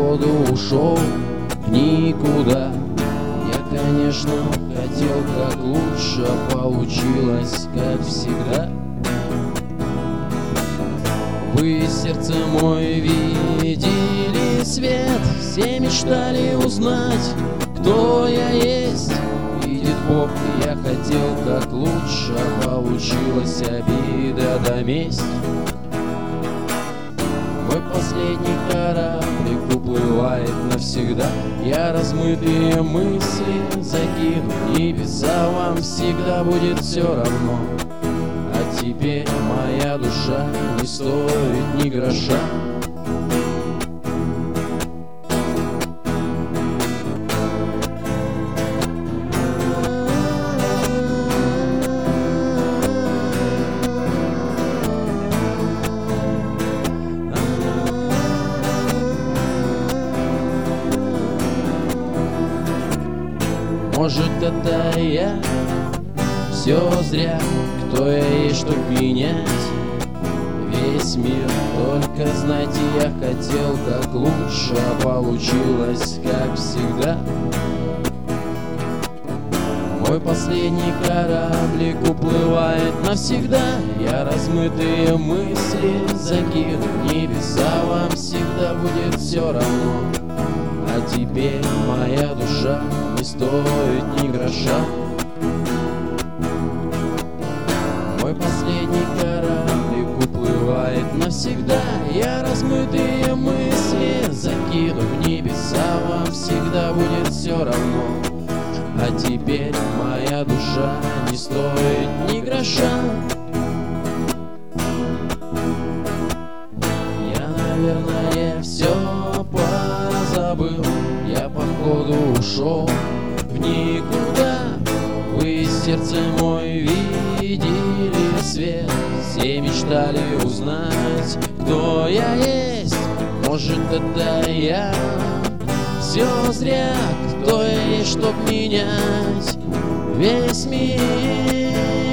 походу ушел в никуда. Я, конечно, хотел как лучше, а получилось как всегда. Вы, сердце мой, видели свет, все мечтали узнать, кто я есть. Видит Бог, я хотел как лучше, а получилась обида да месть. Мой последний кораблик уплывает навсегда. Я размытые мысли закину в небеса. Вам всегда будет все равно. А теперь моя душа не стоит ни гроша. Может, это я все зря, кто я есть, чтоб менять весь мир. Только, знаете, я хотел как лучше, а получилось как всегда. Мой последний кораблик уплывает навсегда. Я размытые мысли закину в небеса. Вам всегда будет все равно. А теперь моя душа не стоит ни гроша. Мой последний кораблик уплывает навсегда. Я размытые мысли закину в небеса. Вам всегда будет все равно. А теперь моя душа не стоит ни гроша. Я, наверное, все позабыл. Я, походу, ушел в никуда. Вы, сердце мой, видели свет, все мечтали узнать, кто я есть. Может, это я все зря, кто я есть, чтоб менять весь мир.